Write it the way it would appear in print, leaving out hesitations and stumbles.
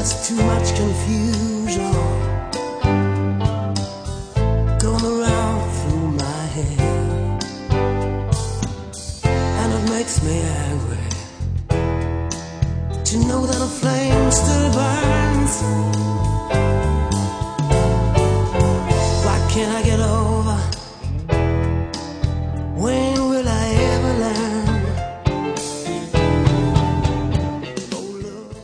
There's too much confusion going around through my head, and it makes me angry to know that a flame still burns. Why can't I get over